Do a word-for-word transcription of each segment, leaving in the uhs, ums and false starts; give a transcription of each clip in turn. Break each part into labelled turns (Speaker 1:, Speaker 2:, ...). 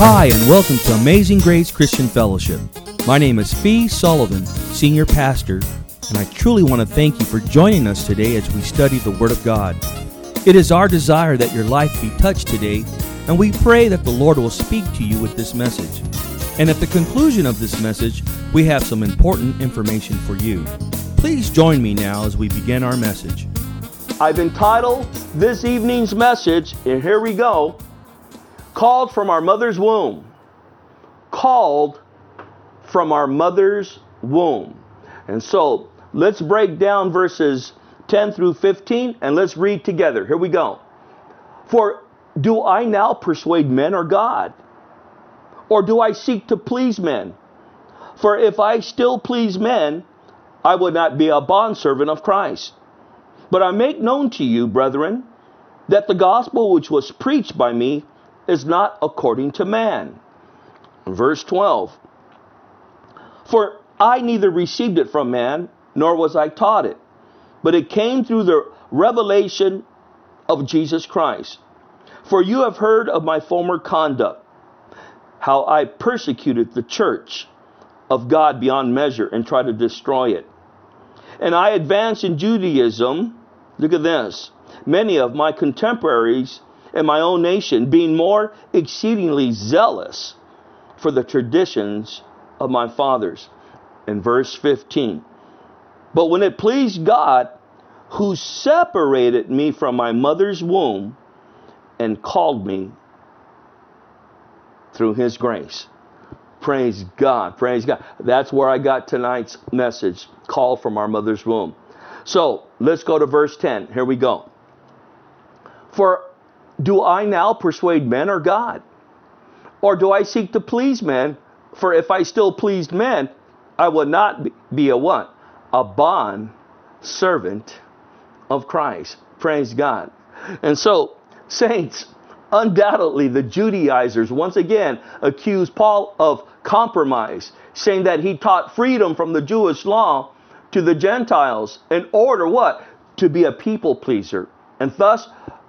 Speaker 1: Hi, and welcome to Amazing Grace Christian Fellowship. My name is Fee Sullivan, Senior Pastor, and I truly want to thank you for joining us today as we study the Word of God. It is our desire that your life be touched today, and we pray that the Lord will speak to you with this message. And at the conclusion of this message, we have some important information for you. Please join me now as we begin our message.
Speaker 2: I've entitled this evening's message, and here we go, Called from Our Mother's Womb. Called from Our Mother's Womb. And so, let's break down verses ten through fifteen, and let's read together. Here we go. For do I now persuade men or God? Or do I seek to please men? For if I still please men, I would not be a bondservant of Christ. But I make known to you, brethren, that the gospel which was preached by me is not according to man. Verse twelve. For I neither received it from man, nor was I taught it, but it came through the revelation of Jesus Christ. For you have heard of my former conduct, how I persecuted the church of God beyond measure and tried to destroy it. And I advanced in Judaism, look at this, many of my contemporaries in my own nation being more exceedingly zealous for the traditions of my fathers. In verse fifteen. But when it pleased God, who separated me from my mother's womb and called me through his grace. Praise God, praise God. That's where I got tonight's message, called from our mother's womb. So, let's go to verse ten. Here we go. For do I now persuade men or God? Or do I seek to please men? For if I still pleased men, I would not be a what? A bond servant of Christ. Praise God. And so, saints, undoubtedly the Judaizers once again accused Paul of compromise, saying that he taught freedom from the Jewish law to the Gentiles in order what? To be a people pleaser, and thus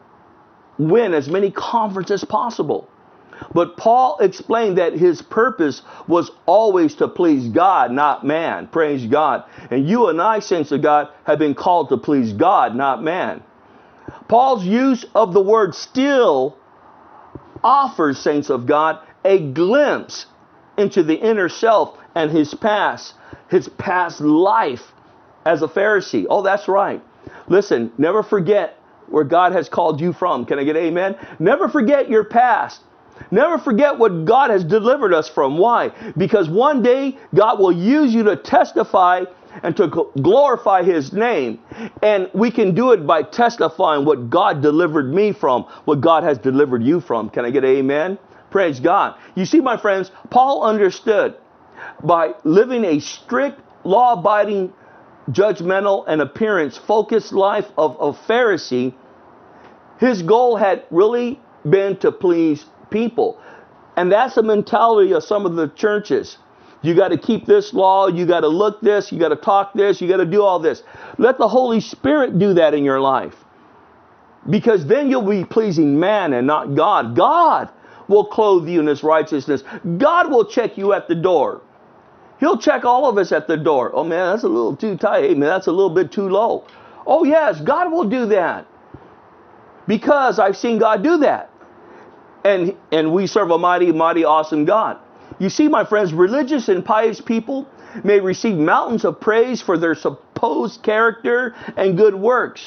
Speaker 2: win as many converts as possible. But Paul explained that his purpose was always to please God, not man. Praise God. And you and I, saints of God, have been called to please God, not man. Paul's use of the word still offers, saints of God, a glimpse into the inner self and his past, his past life as a Pharisee. Oh, that's right. Listen, never forget where God has called you from. Can I get amen? Never forget your past. Never forget what God has delivered us from. Why? Because one day God will use you to testify and to glorify his name. And we can do it by testifying what God delivered me from, what God has delivered you from. Can I get amen? Praise God. You see, my friends, Paul understood by living a strict, law-abiding, judgmental, and appearance-focused life of a Pharisee, his goal had really been to please people. And that's the mentality of some of the churches. You got to keep this law, you got to look this, you got to talk this, you got to do all this. Let the Holy Spirit do that in your life. Because then you'll be pleasing man and not God. God will clothe you in his righteousness. God will check you at the door. He'll check all of us at the door. Oh man, that's a little too tight. Hey man, that's a little bit too low. Oh yes, God will do that. Because I've seen God do that. And, and we serve a mighty, mighty, awesome God. You see, my friends, religious and pious people may receive mountains of praise for their supposed character and good works.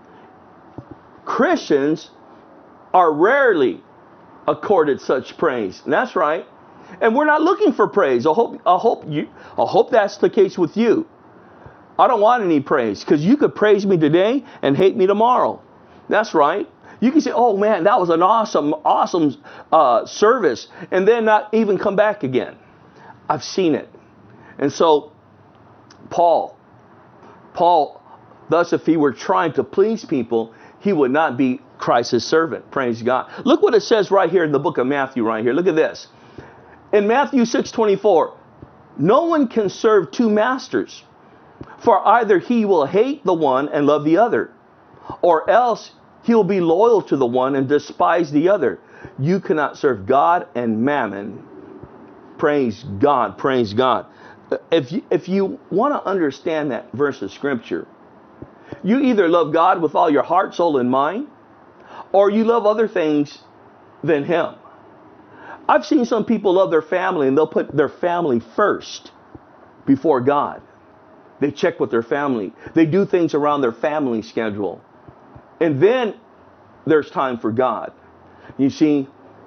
Speaker 2: Christians are rarely accorded such praise. And that's right. And we're not looking for praise. I hope, I hope you, I hope that's the case with you. I don't want any praise, because you could praise me today and hate me tomorrow. That's right. You can say, oh man, that was an awesome, awesome uh, service, and then not even come back again. I've seen it. And so, Paul, Paul, thus if he were trying to please people, he would not be Christ's servant. Praise God. Look what it says right here in the book of Matthew right here. Look at this. In Matthew six twenty-four, no one can serve two masters, for either he will hate the one and love the other, or else He'll be loyal to the one and despise the other. You cannot serve God and mammon. Praise God, praise God. If you, if you want to understand that verse of scripture, you either love God with all your heart, soul, and mind, or you love other things than Him. I've seen some people love their family and they'll put their family first before God. They check with their family. They do things around their family schedule. And then there's time for God. You see,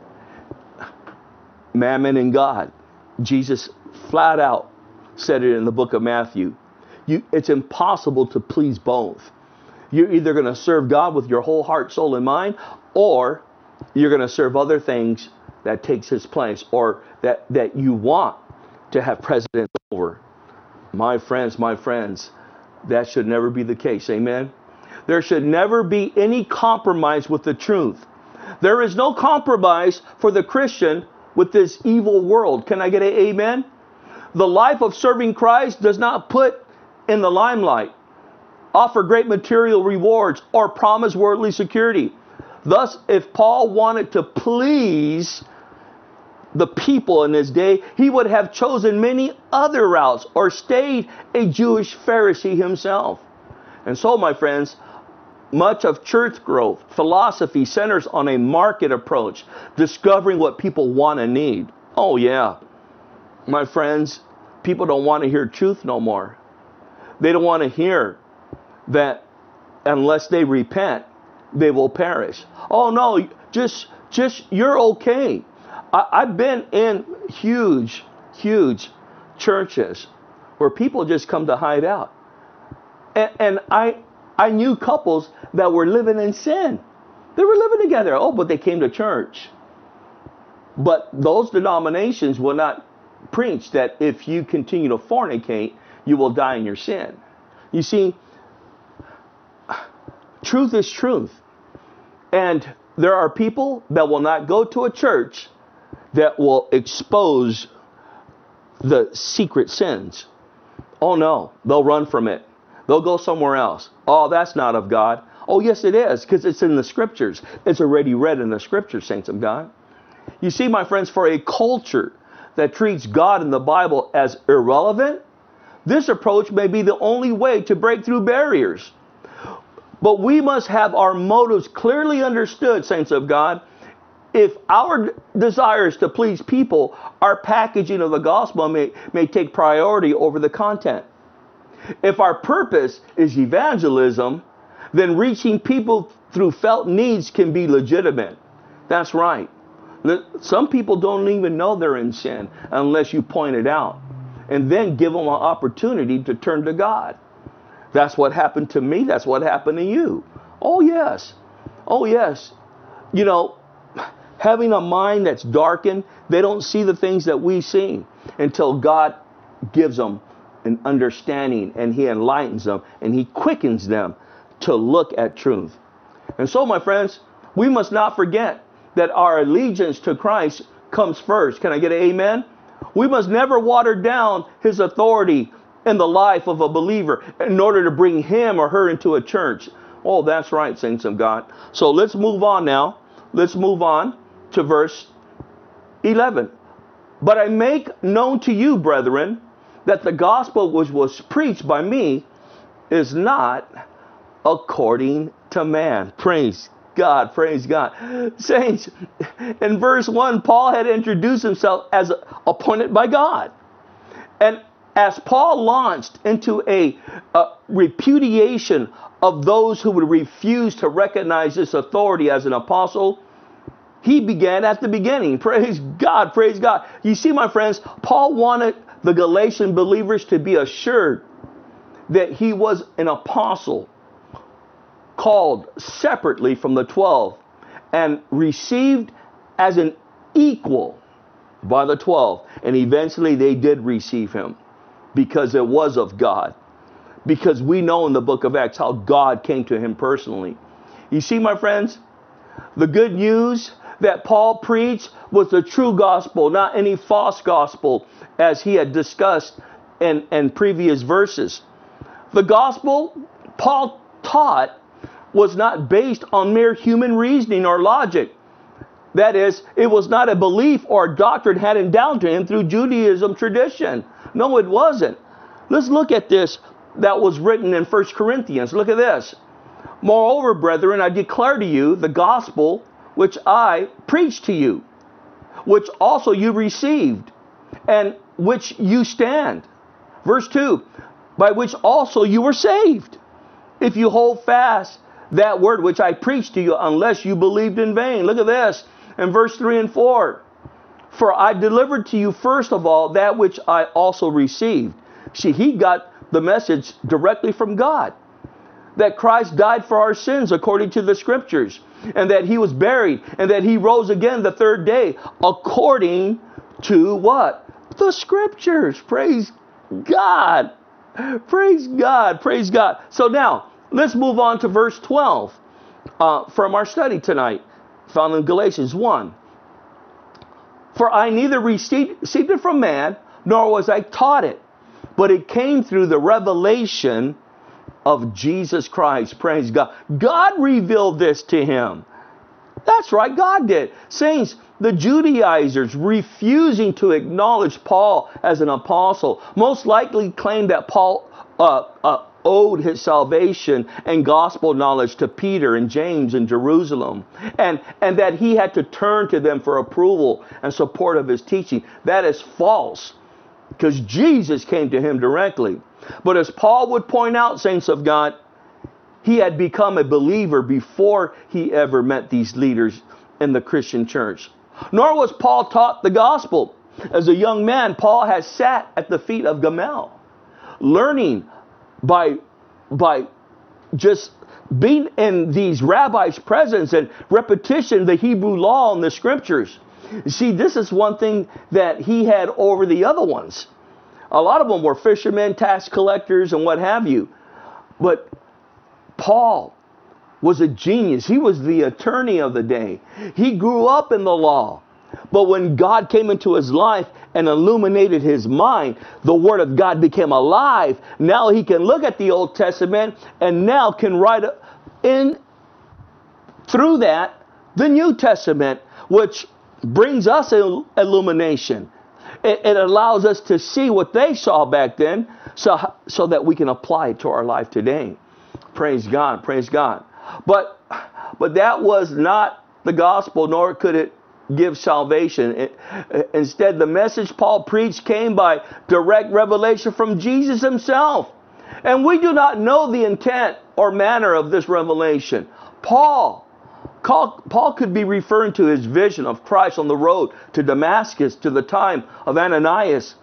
Speaker 2: mammon and God. Jesus flat out said it in the book of Matthew. You, it's impossible to please both. You're either going to serve God with your whole heart, soul, and mind, or you're going to serve other things that takes His place, or that, that you want to have precedence over. My friends, my friends, that should never be the case. Amen. There should never be any compromise with the truth. There is no compromise for the Christian with this evil world. Can I get an amen? The life of serving Christ does not put in the limelight, offer great material rewards, or promise worldly security. Thus, if Paul wanted to please the people in his day, he would have chosen many other routes or stayed a Jewish Pharisee himself. And so, my friends, much of church growth, philosophy centers on a market approach, discovering what people want and need. Oh yeah, my friends, people don't want to hear truth no more. They don't want to hear that unless they repent, they will perish. Oh no, just, just you're okay. I, I've been in huge, huge churches where people just come to hide out. And, and I, I knew couples that were living in sin. They were living together. Oh, but they came to church. But those denominations will not preach that if you continue to fornicate, you will die in your sin. You see, truth is truth. And there are people that will not go to a church that will expose the secret sins. Oh no, they'll run from it. They'll go somewhere else. Oh, that's not of God. Oh, yes, it is, because it's in the scriptures. It's already read in the scriptures, saints of God. You see, my friends, for a culture that treats God in the Bible as irrelevant, this approach may be the only way to break through barriers. But we must have our motives clearly understood, saints of God. If our desires to please people, our packaging of the gospel may, may take priority over the content. If our purpose is evangelism, then reaching people through felt needs can be legitimate. That's right. Some people don't even know they're in sin unless you point it out and then give them an opportunity to turn to God. That's what happened to me. That's what happened to you. Oh, yes. Oh, yes. You know, having a mind that's darkened, they don't see the things that we see until God gives them an understanding and He enlightens them and He quickens them to look at truth. And so, my friends, we must not forget that our allegiance to Christ comes first. Can I get an amen? We must never water down His authority in the life of a believer in order to bring him or her into a church. Oh, that's right, saints of God. So let's move on now. Let's move on to verse eleven. But I make known to you, brethren, that the gospel which was preached by me is not according to man. Praise God, praise God. Saints, in verse one, Paul had introduced himself as appointed by God. And as Paul launched into a, a repudiation of those who would refuse to recognize this authority as an apostle, he began at the beginning. Praise God, praise God. You see, my friends, Paul wanted the Galatian believers to be assured that he was an apostle called separately from the twelve and received as an equal by the twelve. And eventually they did receive him because it was of God. Because we know in the book of Acts how God came to him personally. You see, my friends, the good news that Paul preached was the true gospel, not any false gospel, as he had discussed in, in previous verses. The gospel Paul taught was not based on mere human reasoning or logic. That is, it was not a belief or a doctrine handed down to him through Judaism tradition. No, it wasn't. Let's look at this that was written in First Corinthians. Look at this. Moreover, brethren, I declare to you the gospel which I preached to you, which also you received, and which you stand. Verse two, by which also you were saved, if you hold fast that word which I preached to you, unless you believed in vain. Look at this in verse three and four. For I delivered to you first of all that which I also received. See, he got the message directly from God. That Christ died for our sins according to the scriptures, and that he was buried, and that he rose again the third day according to what? The scriptures. Praise God. Praise God. Praise God. So now, let's move on to verse twelve uh, from our study tonight, found in Galatians one. For I neither received, received it from man, nor was I taught it, but it came through the revelation of Jesus Christ. Praise God. God revealed this to him. That's right, God did. Saints, the Judaizers refusing to acknowledge Paul as an apostle most likely claimed that Paul uh, uh, owed his salvation and gospel knowledge to Peter and James in Jerusalem, and, and that he had to turn to them for approval and support of his teaching. That is false, because Jesus came to him directly. But as Paul would point out, saints of God, he had become a believer before he ever met these leaders in the Christian church. Nor was Paul taught the gospel. As a young man, Paul has sat at the feet of Gamaliel, learning by, by just being in these rabbis' presence and repetition the Hebrew law and the scriptures. See, this is one thing that he had over the other ones. A lot of them were fishermen, tax collectors, and what have you. But Paul was a genius. He was the attorney of the day. He grew up in the law. But when God came into his life and illuminated his mind, the Word of God became alive. Now he can look at the Old Testament and now can write in through that the New Testament, which brings us illumination. It, it allows us to see what they saw back then, so, so that we can apply it to our life today. Praise God, praise God. But, but that was not the gospel, nor could it give salvation. It, instead, the message Paul preached came by direct revelation from Jesus himself. And we do not know the intent or manner of this revelation. Paul, Paul could be referring to his vision of Christ on the road to Damascus, to the time of Ananias,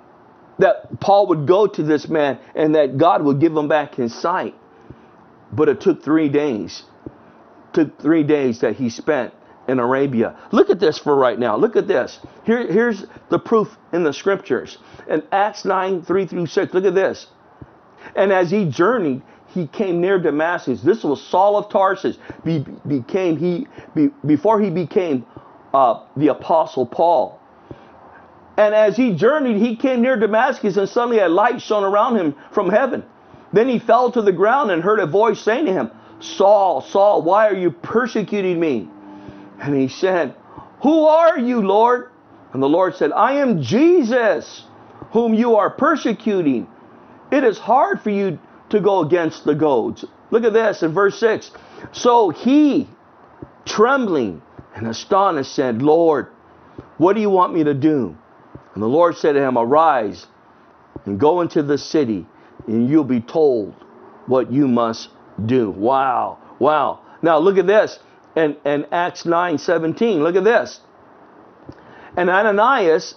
Speaker 2: that Paul would go to this man and that God would give him back his sight. But it took three days. It took three days that he spent in Arabia. Look at this for right now. Look at this. Here, here's the proof in the scriptures. In Acts nine, three through six, look at this. And as he journeyed, he came near Damascus. This was Saul of Tarsus. Be, became he be, before he became uh, the Apostle Paul. And as he journeyed, he came near Damascus, and suddenly a light shone around him from heaven. Then he fell to the ground and heard a voice saying to him, Saul, Saul, why are you persecuting me? And he said, Who are you, Lord? And the Lord said, I am Jesus, whom you are persecuting. It is hard for you to go against the goads. Look at this in verse six. So he, trembling and astonished, said, Lord, what do you want me to do? And the Lord said to him, Arise and go into the city, and you'll be told what you must do. Wow. Wow. Now look at this. And, and Acts nine seventeen. Look at this. And Ananias,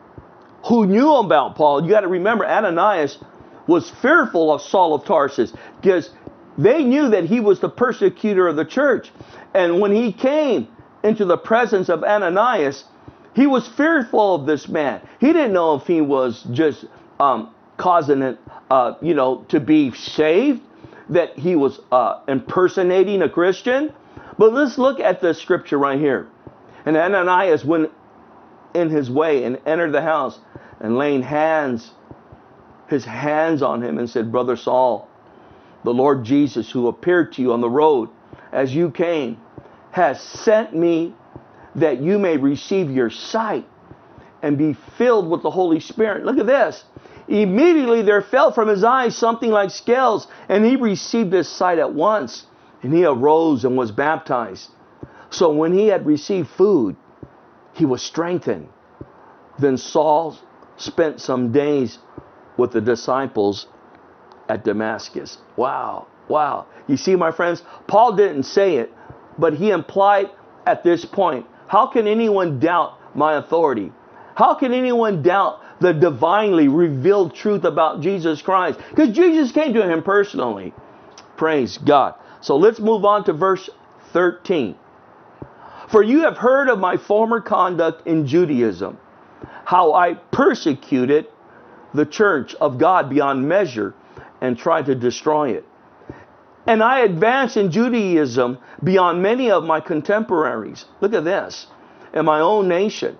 Speaker 2: who knew about Paul, you got to remember, Ananias was fearful of Saul of Tarsus, because they knew that he was the persecutor of the church. And when he came into the presence of Ananias, he was fearful of this man. He didn't know if he was just um, causing it, uh, you know, to be saved, that he was uh, impersonating a Christian. But let's look at the scripture right here. And Ananias went in his way and entered the house, and laying hands, his hands on him, and said, Brother Saul, the Lord Jesus, who appeared to you on the road as you came, has sent me that you may receive your sight and be filled with the Holy Spirit. Look at this. Immediately there fell from his eyes something like scales, and he received his sight at once. And he arose and was baptized. So when he had received food, he was strengthened. Then Saul spent some days with the disciples at Damascus. Wow, wow. You see, my friends, Paul didn't say it, but he implied at this point, how can anyone doubt my authority? How can anyone doubt the divinely revealed truth about Jesus Christ? Because Jesus came to him personally. Praise God. So let's move on to verse thirteen. For you have heard of my former conduct in Judaism, how I persecuted the church of God beyond measure and tried to destroy it. And I advanced in Judaism beyond many of my contemporaries. Look at this. In my own nation,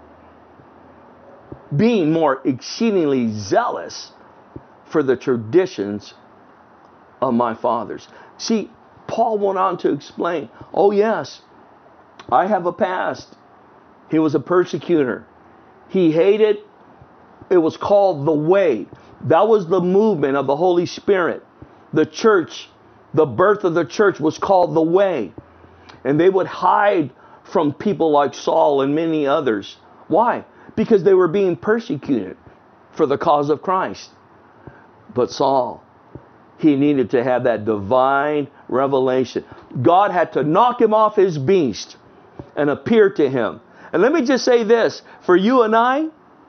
Speaker 2: being more exceedingly zealous for the traditions of my fathers. See, Paul went on to explain, oh yes, I have a past. He was a persecutor. He hated, it was called the way. That was the movement of the Holy Spirit. The church, the birth of the church was called the way. And they would hide from people like Saul and many others. Why? Because they were being persecuted for the cause of Christ. But Saul, he needed to have that divine revelation. God had to knock him off his beast and appear to him. And let me just say this, for you and I,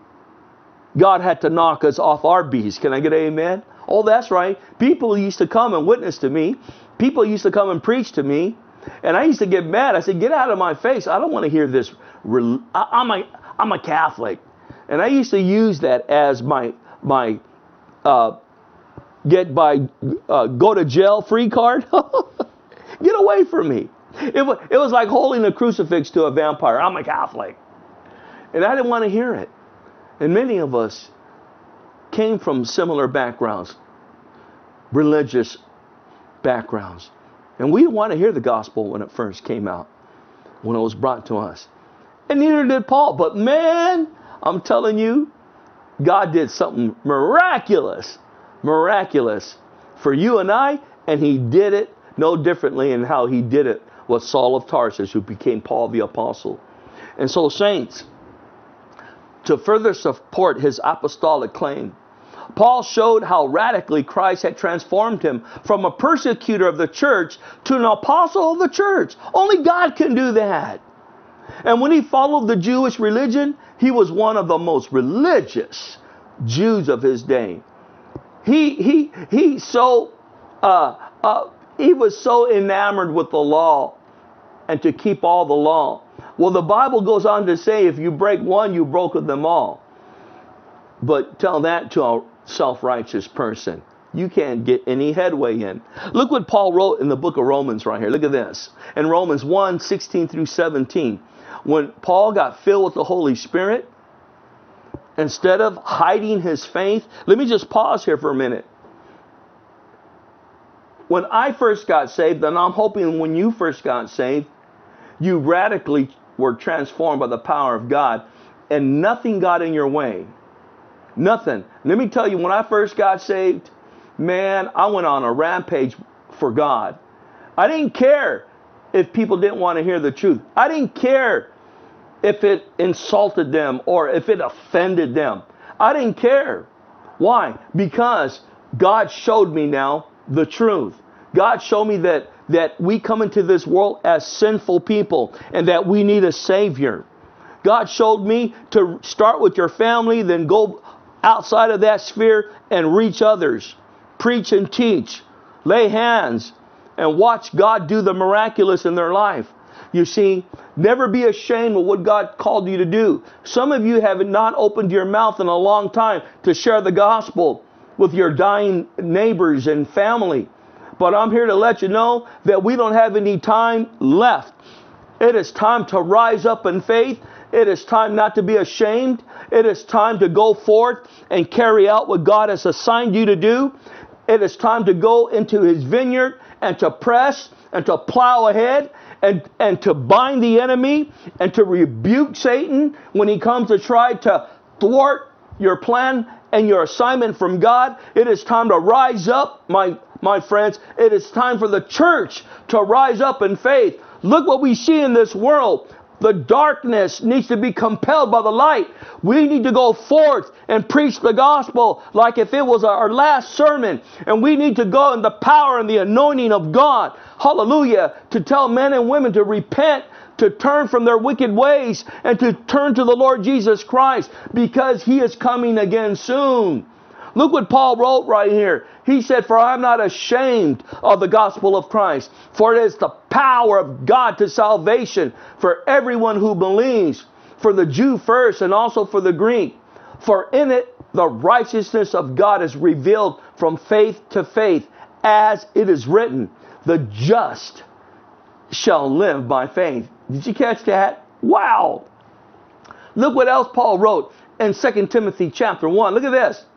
Speaker 2: God had to knock us off our beast. Can I get an amen? Oh, that's right. People used to come and witness to me. People used to come and preach to me. And I used to get mad. I said, get out of my face. I don't want to hear this. I'm a, I'm a Catholic. And I used to use that as my, my uh, get by, uh, go to jail free card. Get away from me. It was, it was like holding a crucifix to a vampire. I'm a Catholic. And I didn't want to hear it. And many of us came from similar backgrounds, religious backgrounds. And we didn't want to hear the gospel when it first came out, when it was brought to us. And neither did Paul. But man, I'm telling you, God did something miraculous, miraculous for you and I. And he did it no differently in how he did it with Saul of Tarsus, who became Paul the Apostle. And so, saints, to further support his apostolic claim, Paul showed how radically Christ had transformed him from a persecutor of the church to an apostle of the church. Only God can do that. And when he followed the Jewish religion, he was one of the most religious Jews of his day. He he he so uh, uh, he was so enamored with the law and to keep all the law. Well, the Bible goes on to say, if you break one, you broke them all. But tell that to a self-righteous person. You can't get any headway in. Look what Paul wrote in the book of Romans right here. Look at this. In Romans one, sixteen through seventeen. When Paul got filled with the Holy Spirit, instead of hiding his faith, let me just pause here for a minute. When I first got saved, and I'm hoping when you first got saved, you radically were transformed by the power of God, and nothing got in your way. Nothing. Let me tell you, when I first got saved, man, I went on a rampage for God. I didn't care if people didn't want to hear the truth. I didn't care if it insulted them or if it offended them. I didn't care. Why? Because God showed me now the truth. God showed me that, that we come into this world as sinful people and that we need a Savior. God showed me to start with your family, then go outside of that sphere and reach others. Preach and teach. Lay hands and watch God do the miraculous in their life. You see, never be ashamed of what God called you to do. Some of you have not opened your mouth in a long time to share the gospel with your dying neighbors and family. But I'm here to let you know that we don't have any time left. It is time to rise up in faith. It is time not to be ashamed. It is time to go forth and carry out what God has assigned you to do. It is time to go into his vineyard and to press and to plow ahead and, and to bind the enemy and to rebuke Satan when he comes to try to thwart your plan and your assignment from God. It is time to rise up, my, my friends. It is time for the church to rise up in faith. Look what we see in this world. The darkness needs to be compelled by the light. We need to go forth and preach the gospel like if it was our last sermon. And we need to go in the power and the anointing of God. Hallelujah. To tell men and women to repent, to turn from their wicked ways, and to turn to the Lord Jesus Christ, because he is coming again soon. Look what Paul wrote right here. He said, "For I am not ashamed of the gospel of Christ, for it is the power of God to salvation for everyone who believes, for the Jew first and also for the Greek. For in it the righteousness of God is revealed from faith to faith, as it is written, the just shall live by faith." Did you catch that? Wow! Look what else Paul wrote in Second Timothy chapter one. Look at this.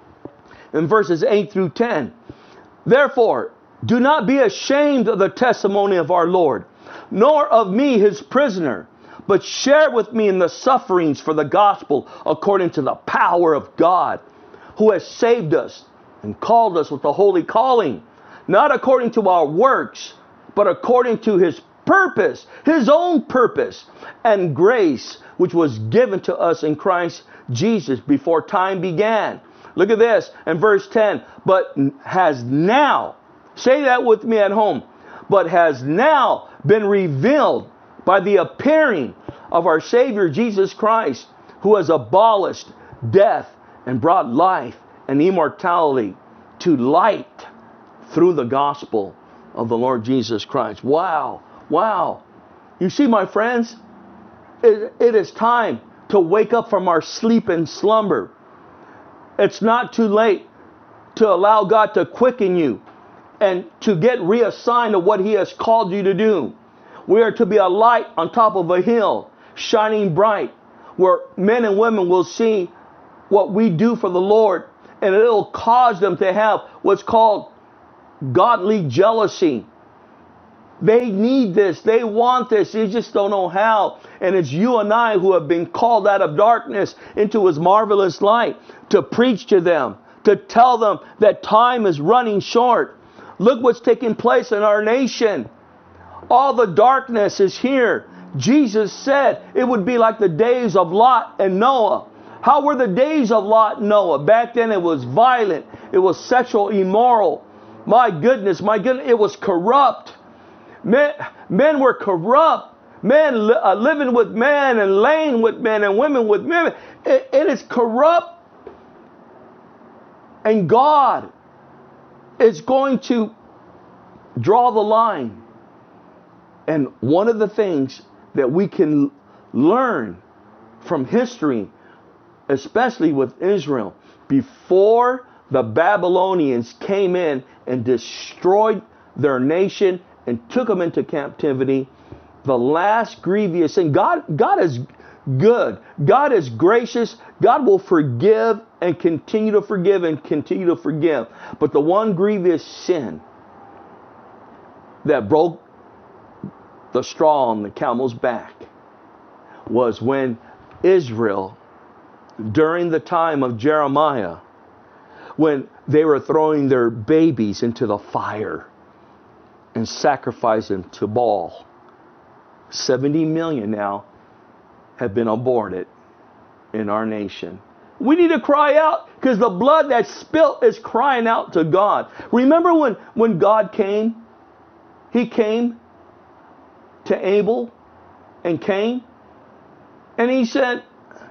Speaker 2: In verses eight through ten. "Therefore, do not be ashamed of the testimony of our Lord, nor of me his prisoner, but share with me in the sufferings for the gospel according to the power of God, who has saved us and called us with a holy calling, not according to our works, but according to his purpose, his own purpose and grace, which was given to us in Christ Jesus before time began." Look at this in verse ten. "But has now," say that with me at home, "but has now been revealed by the appearing of our Savior Jesus Christ, who has abolished death and brought life and immortality to light through the gospel of the Lord Jesus Christ." Wow. Wow. You see, my friends, it, it is time to wake up from our sleep and slumber. It's not too late to allow God to quicken you and to get reassigned to what he has called you to do. We are to be a light on top of a hill, shining bright, where men and women will see what we do for the Lord, and it'll cause them to have what's called godly jealousy. They need this. They want this. They just don't know how. And it's you and I who have been called out of darkness into his marvelous light to preach to them, to tell them that time is running short. Look what's taking place in our nation. All the darkness is here. Jesus said it would be like the days of Lot and Noah. How were the days of Lot and Noah? Back then it was violent. It was sexual, immoral. My goodness, my goodness, it was corrupt. Men, men were corrupt. Men li- uh, living with men and laying with men and women with women. It, it is corrupt. And God is going to draw the line. And one of the things that we can learn from history, especially with Israel, before the Babylonians came in and destroyed their nation and took them into captivity, the last grievous sin. God, God is good. God is gracious. God will forgive and continue to forgive and continue to forgive. But the one grievous sin that broke the straw on the camel's back was when Israel, during the time of Jeremiah, when they were throwing their babies into the fire and sacrificing to Baal. seventy million now have been aborted in our nation. We need to cry out, because the blood that's spilt is crying out to God. Remember when, when God came? He came to Abel and Cain, and he said,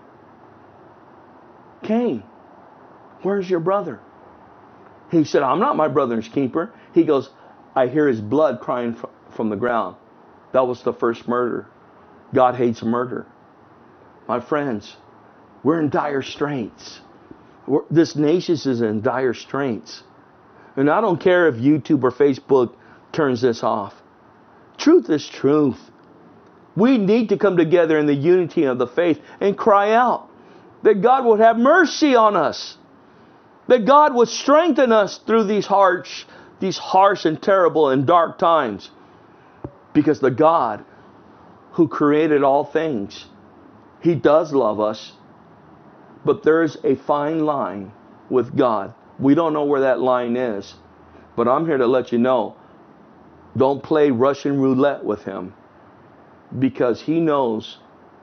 Speaker 2: "Cain, where's your brother?" He said, "I'm not my brother's keeper." He goes, "I hear his blood crying from the ground." That was the first murder. God hates murder. My friends, we're in dire straits. We're, this nation is in dire straits. And I don't care if YouTube or Facebook turns this off. Truth is truth. We need to come together in the unity of the faith and cry out that God would have mercy on us. That God would strengthen us through these harsh, these harsh and terrible and dark times. Because the God who created all things, He does love us. But there's a fine line with God. We don't know where that line is. But I'm here to let you know, don't play Russian roulette with Him. Because He knows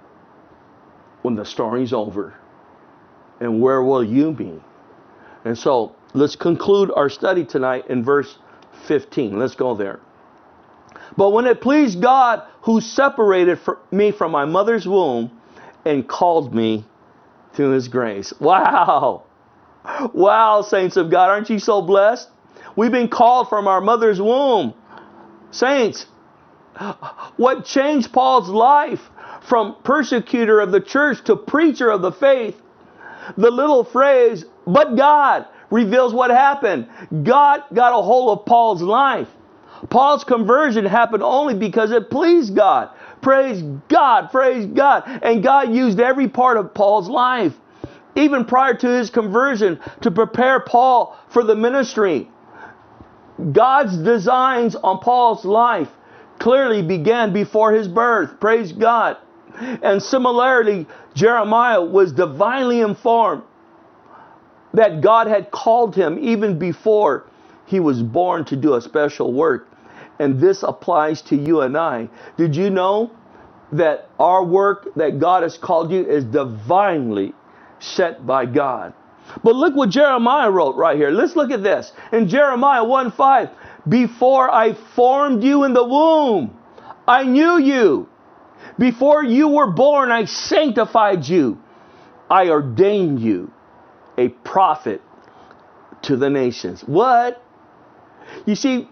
Speaker 2: when the story's over. And where will you be? And so, let's conclude our study tonight in verse fifteen. Let's go there. But when it pleased God, who separated me from my mother's womb and called me to His grace. Wow. Wow, saints of God. Aren't you so blessed? We've been called from our mother's womb. Saints, what changed Paul's life from persecutor of the church to preacher of the faith? The little phrase, but God, reveals what happened. God got a hold of Paul's life. Paul's conversion happened only because it pleased God. Praise God, praise God. And God used every part of Paul's life, even prior to his conversion, to prepare Paul for the ministry. God's designs on Paul's life clearly began before his birth. Praise God. And similarly, Jeremiah was divinely informed that God had called him even before he was born to do a special work. And this applies to you and I. Did you know that our work that God has called you is divinely set by God? But look what Jeremiah wrote right here. Let's look at this. In Jeremiah one five, before I formed you in the womb, I knew you. Before you were born, I sanctified you. I ordained you a prophet to the nations. What? You see,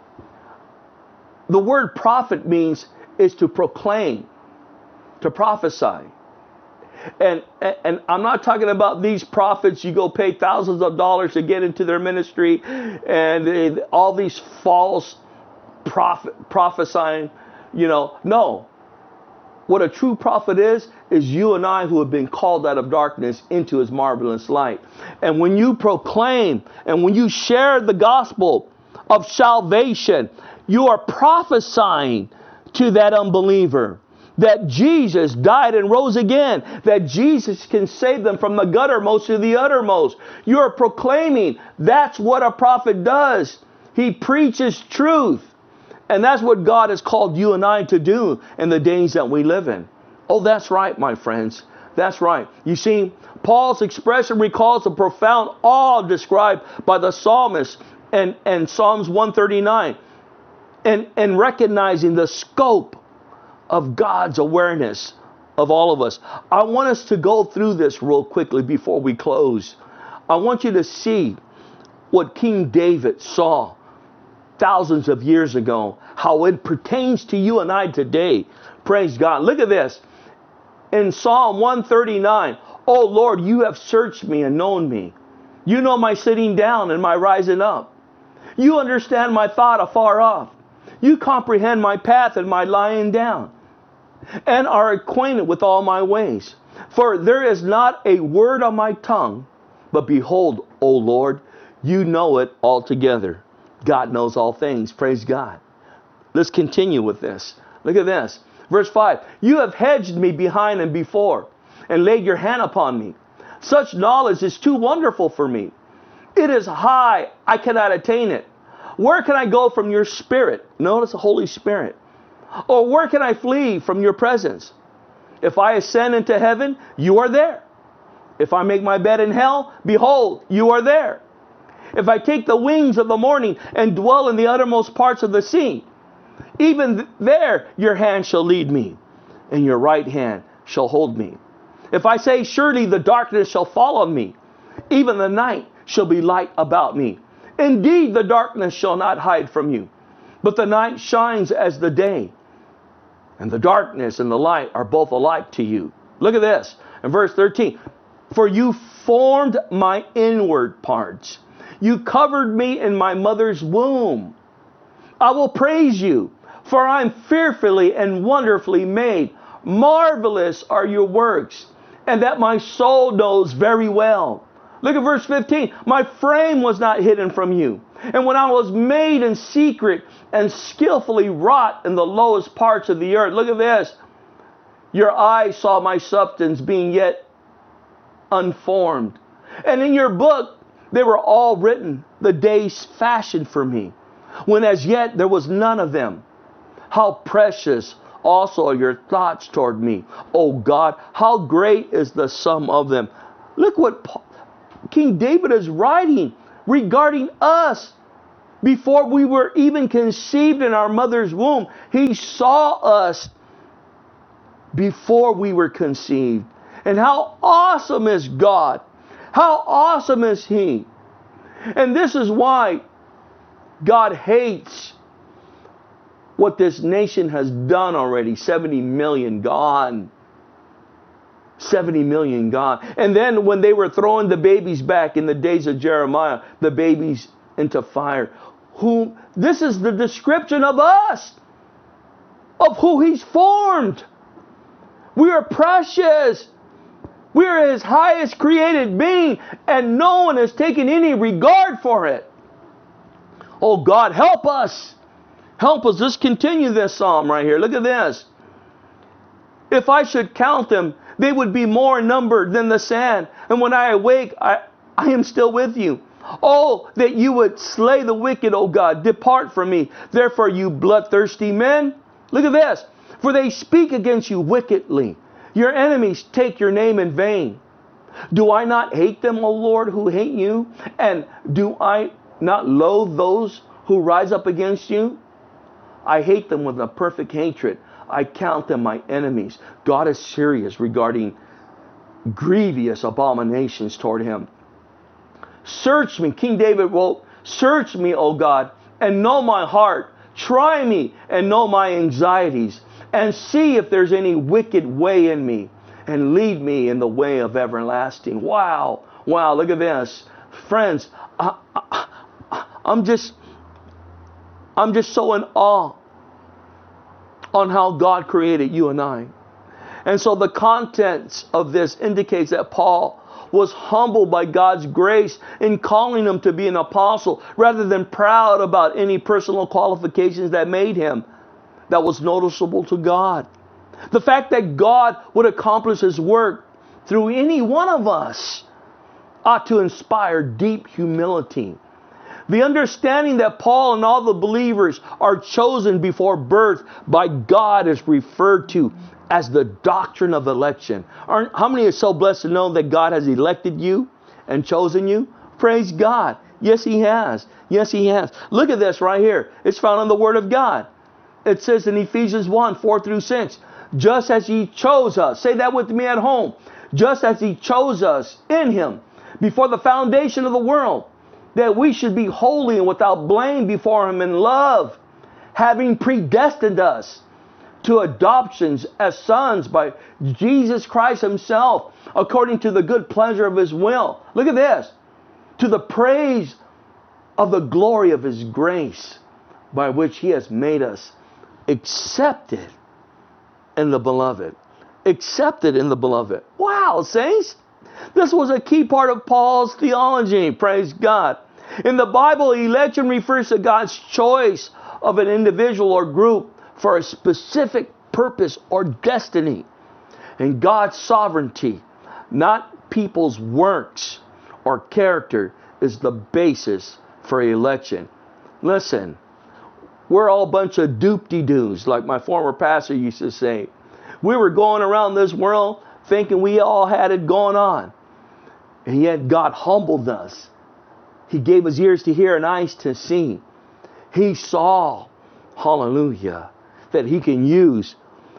Speaker 2: the word prophet means is to proclaim, to prophesy. And, and I'm not talking about these prophets you go pay thousands of dollars to get into their ministry and they, all these false prophet, prophesying, you know. No. What a true prophet is, is you and I who have been called out of darkness into His marvelous light. And when you proclaim and when you share the gospel of salvation, you are prophesying to that unbeliever that Jesus died and rose again, that Jesus can save them from the guttermost to the uttermost. You are proclaiming. That's what a prophet does. He preaches truth. And that's what God has called you and I to do in the days that we live in. Oh, that's right, my friends. That's right. You see, Paul's expression recalls the profound awe described by the psalmist and, and Psalms one thirty-nine. And, and recognizing the scope of God's awareness of all of us. I want us to go through this real quickly before we close. I want you to see what King David saw thousands of years ago, how it pertains to you and I today. Praise God. Look at this. In Psalm one thirty-nine, oh Lord, you have searched me and known me. You know my sitting down and my rising up. You understand my thought afar off. You comprehend my path and my lying down, and are acquainted with all my ways. For there is not a word on my tongue, but behold, O Lord, you know it altogether. God knows all things. Praise God. Let's continue with this. Look at this. Verse five. You have hedged me behind and before, and laid your hand upon me. Such knowledge is too wonderful for me. It is high, I cannot attain it. Where can I go from your spirit? Notice the Holy Spirit. Or where can I flee from your presence? If I ascend into heaven, you are there. If I make my bed in hell, behold, you are there. If I take the wings of the morning and dwell in the uttermost parts of the sea, even th- there your hand shall lead me, and your right hand shall hold me. If I say, surely the darkness shall fall on me, even the night shall be light about me. Indeed, the darkness shall not hide from you, but the night shines as the day, and the darkness and the light are both alike to you. Look at this in verse thirteen. For you formed my inward parts. You covered me in my mother's womb. I will praise you, for I am fearfully and wonderfully made. Marvelous are your works, and that my soul knows very well. Look at verse fifteen. My frame was not hidden from you. And when I was made in secret and skillfully wrought in the lowest parts of the earth. Look at this. Your eyes saw my substance being yet unformed. And in your book, they were all written, the days fashioned for me, when as yet there was none of them. How precious also are your thoughts toward me, O God. How great is the sum of them. Look what Paul, King David is writing regarding us. Before we were even conceived in our mother's womb, He saw us before we were conceived. And how awesome is God? How awesome is He? And this is why God hates what this nation has done already. seventy million gone. seventy million gone. And then when they were throwing the babies back in the days of Jeremiah, the babies into fire. Who, this is the description of us, of who He's formed. We are precious. We are His highest created being, and no one has taken any regard for it. Oh God, help us. Help us. Let's continue this psalm right here. Look at this. If I should count them, they would be more numbered than the sand. And when I awake, I, I am still with you. Oh, that you would slay the wicked, O God. Depart from me. Therefore, you bloodthirsty men. Look at this. For they speak against you wickedly. Your enemies take your name in vain. Do I not hate them, O Lord, who hate you? And do I not loathe those who rise up against you? I hate them with a perfect hatred. I count them my enemies. God is serious regarding grievous abominations toward Him. Search me, King David wrote, search me, O God, and know my heart. Try me and know my anxieties, and see if there's any wicked way in me, and lead me in the way of everlasting. Wow, wow, look at this. Friends, I, I, I'm just, I'm just so in awe on how God created you and I. And so the contents of this indicates that Paul was humbled by God's grace in calling him to be an apostle, rather than proud about any personal qualifications that made him that was noticeable to God. The fact that God would accomplish His work through any one of us ought to inspire deep humility. The understanding that Paul and all the believers are chosen before birth by God is referred to as the doctrine of election. Aren't, how many are so blessed to know that God has elected you and chosen you? Praise God. Yes, He has. Yes, He has. Look at this right here. It's found in the Word of God. It says in Ephesians one, four through six, just as He chose us. Say that with me at home. Just as He chose us in Him before the foundation of the world, that we should be holy and without blame before Him in love, having predestined us to adoptions as sons by Jesus Christ Himself, according to the good pleasure of His will. Look at this. To the praise of the glory of His grace, by which He has made us accepted in the beloved. Accepted in the beloved. Wow, saints. This was a key part of Paul's theology. Praise God. In the Bible, election refers to God's choice of an individual or group for a specific purpose or destiny. And God's sovereignty, not people's works or character, is the basis for election. Listen, we're all a bunch of doop-de-doos, like my former pastor used to say. We were going around this world thinking we all had it going on. And yet God humbled us. He gave us ears to hear and eyes to see. He saw, hallelujah, that He can use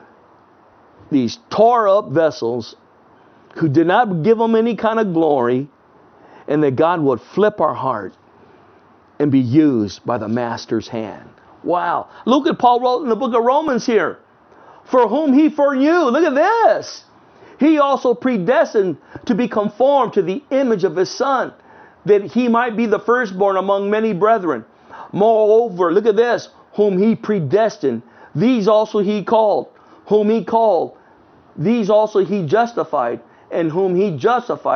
Speaker 2: these tore up vessels who did not give Him any kind of glory, and that God would flip our heart and be used by the Master's hand. Wow. Look at Paul wrote in the book of Romans here. For whom He foreknew. Look at this. He also predestined to be conformed to the image of His Son, that He might be the firstborn among many brethren. Moreover, look at this. Whom He predestined, these also He called. Whom He called, these also He justified. And whom He justified,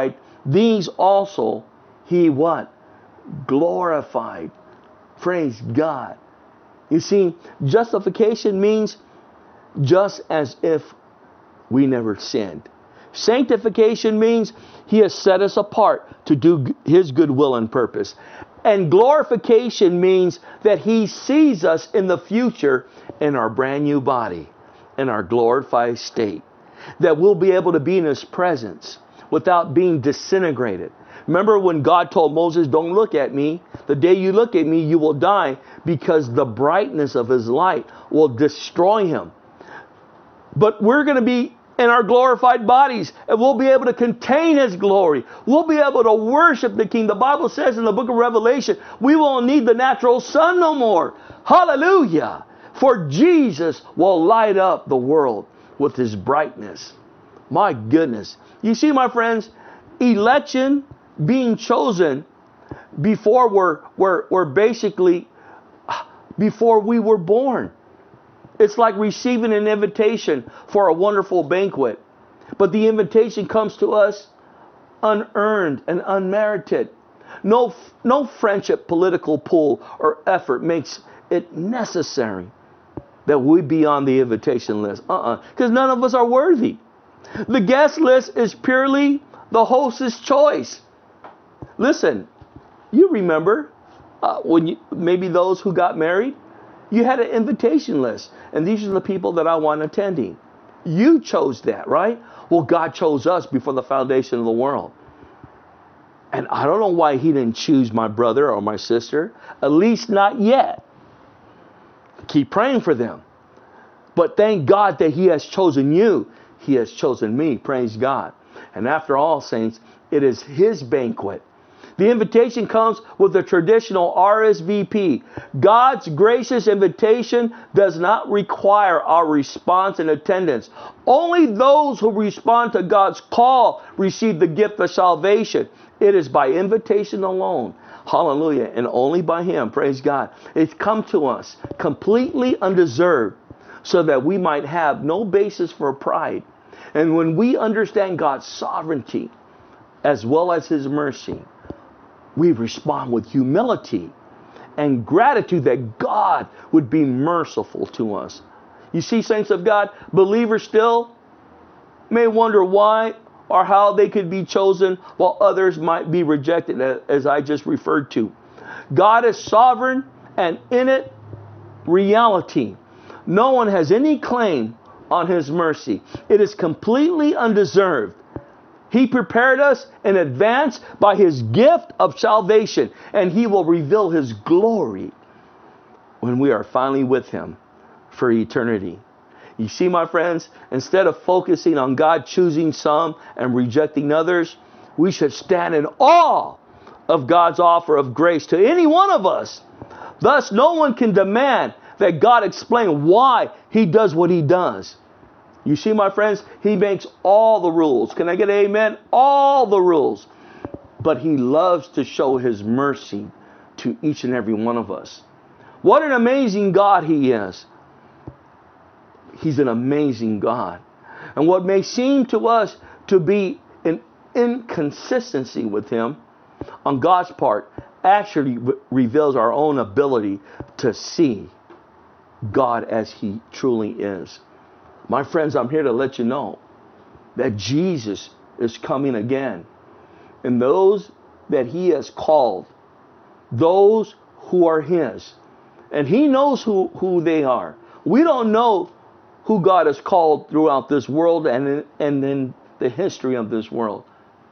Speaker 2: these also he what? Glorified. Praise God. You see, justification means just as if we never sinned. Sanctification means he has set us apart to do his good will and purpose. And glorification means that he sees us in the future in our brand new body, in our glorified state, that we'll be able to be in his presence without being disintegrated. Remember when God told Moses, don't look at me. The day you look at me, you will die, because the brightness of his light will destroy him. But we're going to be in our glorified bodies, and we'll be able to contain his glory. We'll be able to worship the King. The Bible says in the book of Revelation, we won't need the natural sun no more. Hallelujah. For Jesus will light up the world with his brightness. My goodness. You see, my friends, election, being chosen before we're, we're, we're basically, before we were born. It's like receiving an invitation for a wonderful banquet. But the invitation comes to us unearned and unmerited. No, no friendship, political pull, or effort makes it necessary that we be on the invitation list. Uh-uh. Because none of us are worthy. The guest list is purely the host's choice. Listen, you remember uh, when you, maybe those who got married, you had an invitation list, and these are the people that I want attending. You chose that, right? Well, God chose us before the foundation of the world. And I don't know why he didn't choose my brother or my sister, at least not yet. Keep praying for them. But thank God that he has chosen you. He has chosen me. Praise God. And after all, saints, it is his banquet. The invitation comes with the traditional R S V P. God's gracious invitation does not require our response and attendance. Only those who respond to God's call receive the gift of salvation. It is by invitation alone. Hallelujah. And only by him. Praise God. It's come to us completely undeserved, so that we might have no basis for pride. And when we understand God's sovereignty as well as his mercy, we respond with humility and gratitude that God would be merciful to us. You see, saints of God, believers still may wonder why or how they could be chosen while others might be rejected, as I just referred to. God is sovereign, and in it, reality. No one has any claim on his mercy. It is completely undeserved. He prepared us in advance by his gift of salvation, and he will reveal his glory when we are finally with him for eternity. You see, my friends, instead of focusing on God choosing some and rejecting others, we should stand in awe of God's offer of grace to any one of us. Thus, no one can demand that God explain why he does what he does. You see, my friends, he makes all the rules. Can I get an amen? All the rules. But he loves to show his mercy to each and every one of us. What an amazing God he is. He's an amazing God. And what may seem to us to be an inconsistency with him on God's part actually re- reveals our own ability to see God as he truly is. My friends, I'm here to let you know that Jesus is coming again. And those that he has called, those who are his, and he knows who, who they are. We don't know who God has called throughout this world and in, and in the history of this world.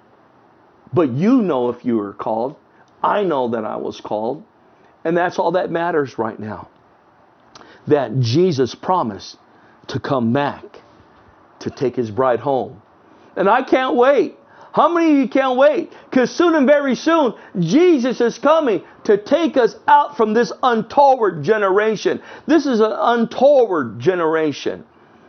Speaker 2: But you know if you were called. I know that I was called. And that's all that matters right now. That Jesus promised to come back to take his bride home. And I can't wait. How many of you can't wait? Because soon and very soon, Jesus is coming to take us out from this untoward generation. This is an untoward generation.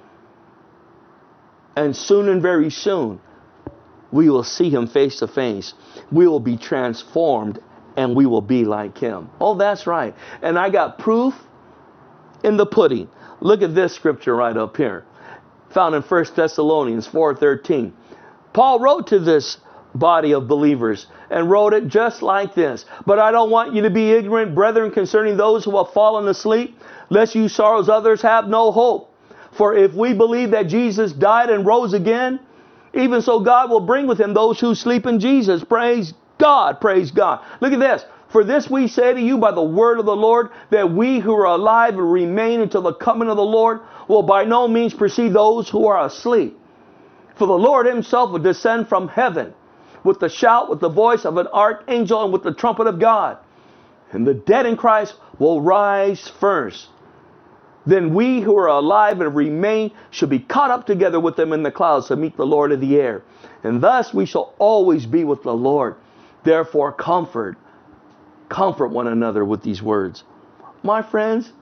Speaker 2: And soon and very soon, we will see him face to face. We will be transformed and we will be like him. Oh, that's right. And I got proof in the pudding. Look at this scripture right up here, found in First Thessalonians four thirteen. Paul wrote to this body of believers and wrote it just like this. But I don't want you to be ignorant, brethren, concerning those who have fallen asleep, lest you sorrows others have no hope. For if we believe that Jesus died and rose again, even so God will bring with him those who sleep in Jesus. Praise God, praise God. Look at this. For this we say to you by the word of the Lord, that we who are alive and remain until the coming of the Lord will by no means precede those who are asleep. For the Lord himself will descend from heaven with the shout, with the voice of an archangel, and with the trumpet of God. And the dead in Christ will rise first. Then we who are alive and remain shall be caught up together with them in the clouds to meet the Lord of the air. And thus we shall always be with the Lord. Therefore comfort, comfort one another with these words. My friends,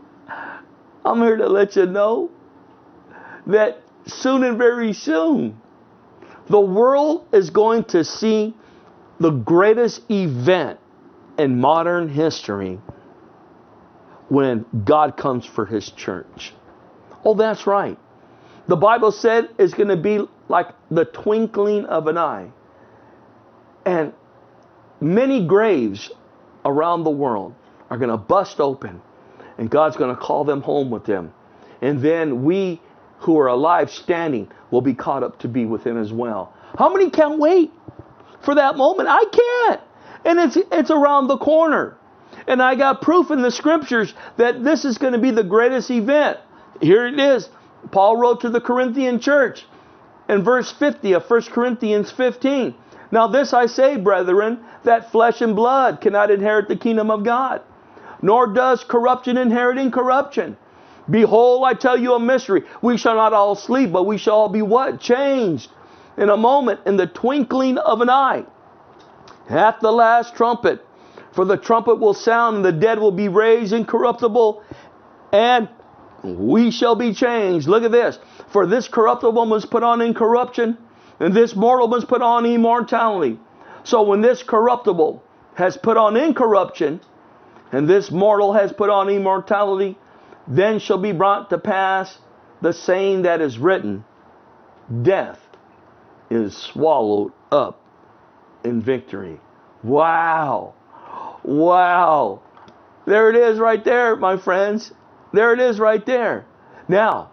Speaker 2: I'm here to let you know that soon and very soon, the world is going to see the greatest event in modern history when God comes for his church. Oh, that's right. The Bible said it's going to be like the twinkling of an eye. And many graves around the world are going to bust open, and God's going to call them home with him. And then we who are alive standing will be caught up to be with him as well. How many can't wait for that moment? I can't. And it's it's around the corner. And I got proof in the scriptures that this is going to be the greatest event. Here it is. Paul wrote to the Corinthian church in verse fifty of First Corinthians fifteen. Now this I say, brethren, that flesh and blood cannot inherit the kingdom of God, nor does corruption inherit incorruption. Behold, I tell you a mystery. We shall not all sleep, but we shall all be what? Changed in a moment, in the twinkling of an eye. At the last trumpet. For the trumpet will sound, and the dead will be raised incorruptible, and we shall be changed. Look at this. For this corruptible must put on incorruption, and this mortal must put on immortality. So when this corruptible has put on incorruption, and this mortal has put on immortality, then shall be brought to pass the saying that is written, death is swallowed up in victory. Wow. Wow. There it is right there, my friends. There it is right there. Now,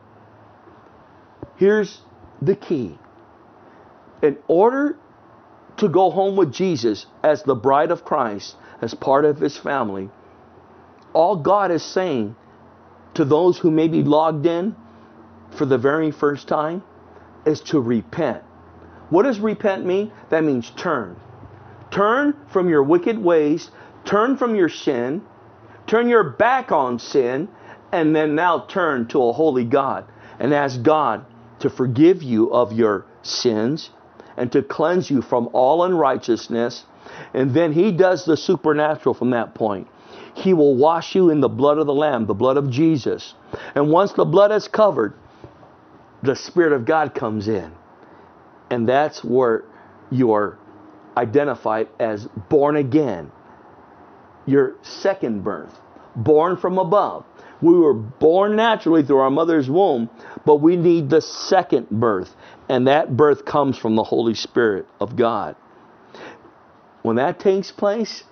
Speaker 2: here's the key. In order to go home with Jesus as the bride of Christ, as part of his family, all God is saying to those who may be logged in for the very first time is to repent. What does repent mean? That means turn. Turn from your wicked ways, turn from your sin, turn your back on sin, and then now turn to a holy God and ask God to forgive you of your sins and to cleanse you from all unrighteousness. And then he does the supernatural from that point. He will wash you in the blood of the Lamb, the blood of Jesus. And once the blood is covered, the Spirit of God comes in. And that's where you are identified as born again. Your second birth, born from above. We were born naturally through our mother's womb, but we need the second birth. And that birth comes from the Holy Spirit of God. When that takes place,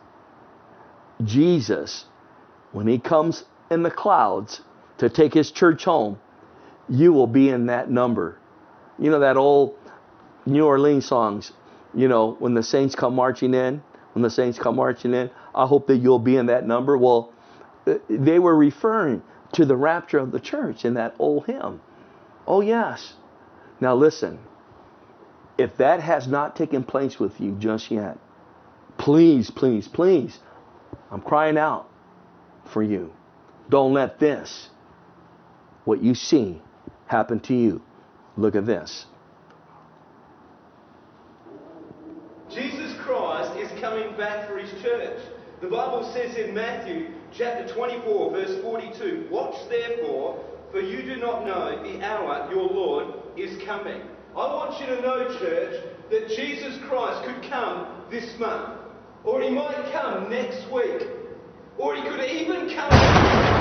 Speaker 2: Jesus, when he comes in the clouds to take his church home, you will be in that number. You know that old New Orleans songs, you know, when the saints come marching in, when the saints come marching in, I hope that you'll be in that number. Well, they were referring to the rapture of the church in that old hymn. Oh, yes. Now listen, if that has not taken place with you just yet, please, please, please, I'm crying out for you. Don't let this, what you see, happen to you. Look at this.
Speaker 3: Jesus Christ is coming back for his church. The Bible says in Matthew chapter twenty-four, verse forty-two, watch therefore, for you do not know the hour your Lord is coming. I want you to know, church, that Jesus Christ could come this month. Or he might come next week. Or he could even come...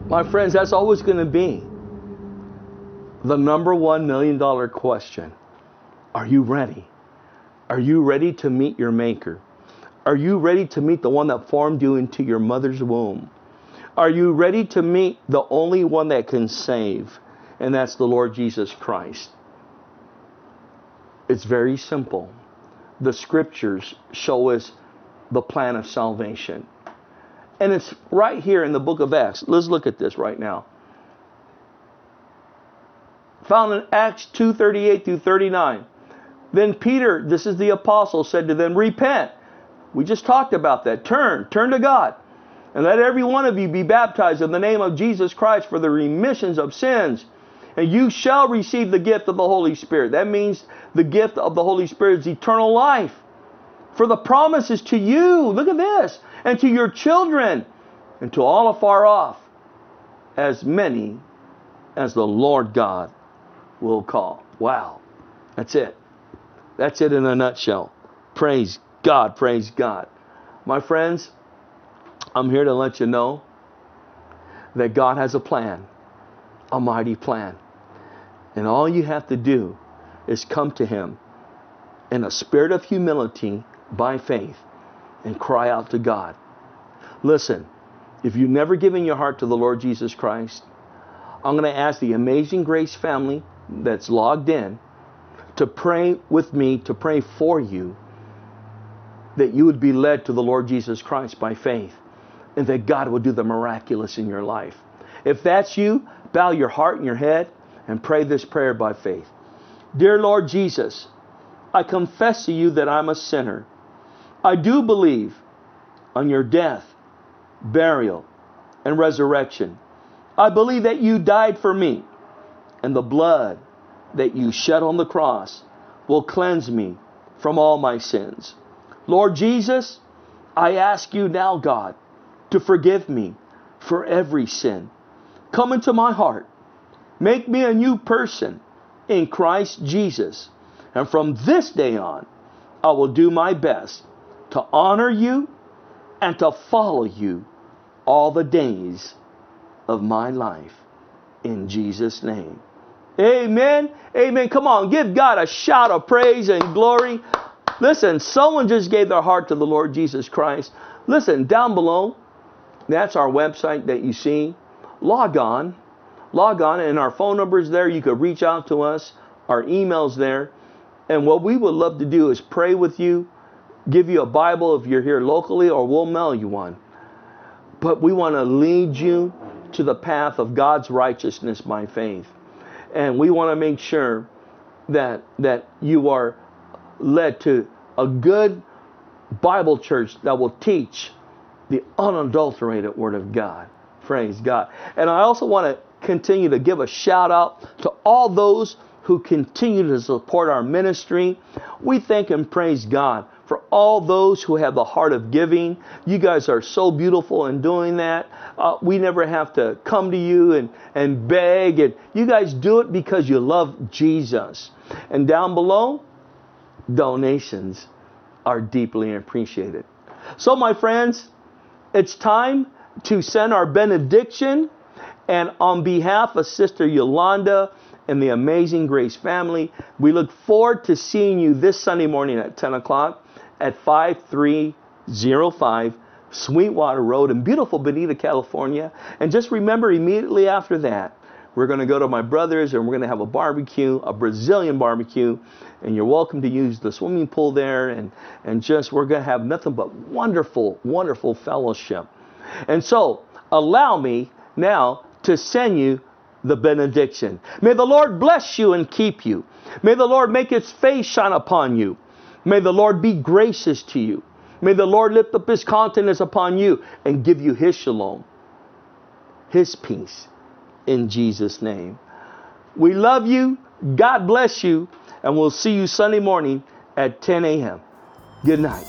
Speaker 2: My friends, that's always going to be the number one million dollar question. Are you ready? Are you ready to meet your Maker? Are you ready to meet the one that formed you into your mother's womb? Are you ready to meet the only one that can save? And that's the Lord Jesus Christ. It's very simple. The scriptures show us the plan of salvation. And it's right here in the book of Acts. Let's look at this right now. Found in Acts two thirty-eight through thirty-nine. Then Peter, this is the apostle, said to them, repent. We just talked about that. Turn, turn to God. And let every one of you be baptized in the name of Jesus Christ for the remissions of sins. And you shall receive the gift of the Holy Spirit. That means the gift of the Holy Spirit is eternal life. For the promise is to you, look at this, and to your children, and to all afar off, as many as the Lord God will call. Wow. That's it. That's it in a nutshell. Praise God, praise God. My friends, I'm here to let you know that God has a plan, a mighty plan. And all you have to do is come to Him in a spirit of humility by faith and cry out to God. Listen, if you've never given your heart to the Lord Jesus Christ, I'm going to ask the Amazing Grace family that's logged in to pray with me, to pray for you, that you would be led to the Lord Jesus Christ by faith, and that God will do the miraculous in your life. If that's you, bow your heart and your head and pray this prayer by faith. Dear Lord Jesus, I confess to you that I'm a sinner. I do believe on your death, burial, and resurrection. I believe that you died for me, and the blood that you shed on the cross will cleanse me from all my sins. Lord Jesus, I ask you now, God, to forgive me for every sin. Come into my heart. Make me a new person in Christ Jesus. And from this day on, I will do my best to honor you and to follow you all the days of my life. In Jesus' name. Amen. Amen. Come on, give God a shout of praise and glory. Listen, someone just gave their heart to the Lord Jesus Christ. Listen, down below, that's our website that you see. Log on. Log on, and our phone number is there. You could reach out to us. Our email's there. And what we would love to do is pray with you, give you a Bible if you're here locally, or we'll mail you one. But we want to lead you to the path of God's righteousness by faith. And we want to make sure that, that you are led to a good Bible church that will teach the unadulterated Word of God. Praise God. And I also want to continue to give a shout out to all those who continue to support our ministry. We thank and praise God for all those who have the heart of giving. You guys are so beautiful in doing that. Uh, we never have to come to you and, and beg. And you guys do it because you love Jesus. And down below, donations are deeply appreciated. So my friends, it's time to send our benediction. And on behalf of Sister Yolanda and the Amazing Grace family, we look forward to seeing you this Sunday morning at ten o'clock at five three zero five Sweetwater Road in beautiful Bonita, California. And just remember, immediately after that, we're going to go to my brother's and we're going to have a barbecue, a Brazilian barbecue. And you're welcome to use the swimming pool there. And, and just, we're going to have nothing but wonderful, wonderful fellowship. And so, allow me now to send you the benediction. May the Lord bless you and keep you. May the Lord make His face shine upon you. May the Lord be gracious to you. May the Lord lift up His countenance upon you and give you His shalom, His peace, in Jesus' name. We love you. God bless you. And we'll see you Sunday morning at ten a.m. Good night.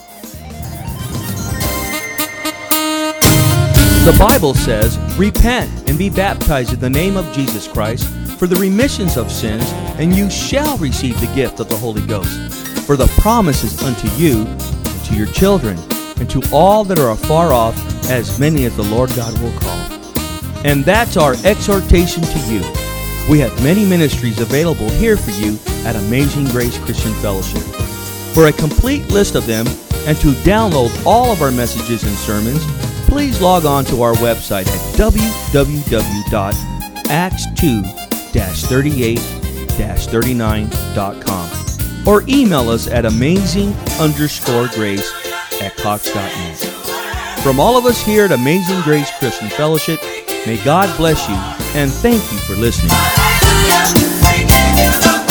Speaker 1: The Bible says, repent and be baptized in the name of Jesus Christ for the remissions of sins, and you shall receive the gift of the Holy Ghost. For the promise is unto you, and to your children, and to all that are afar off, as many as the Lord God will call. And that's our exhortation to you. We have many ministries available here for you at Amazing Grace Christian Fellowship. For a complete list of them and to download all of our messages and sermons, please log on to our website at w w w dot acts two dash thirty-eight dash thirty-nine dot com or email us at amazing underscore grace at cox dot net. From all of us here at Amazing Grace Christian Fellowship, may God bless you and thank you for listening.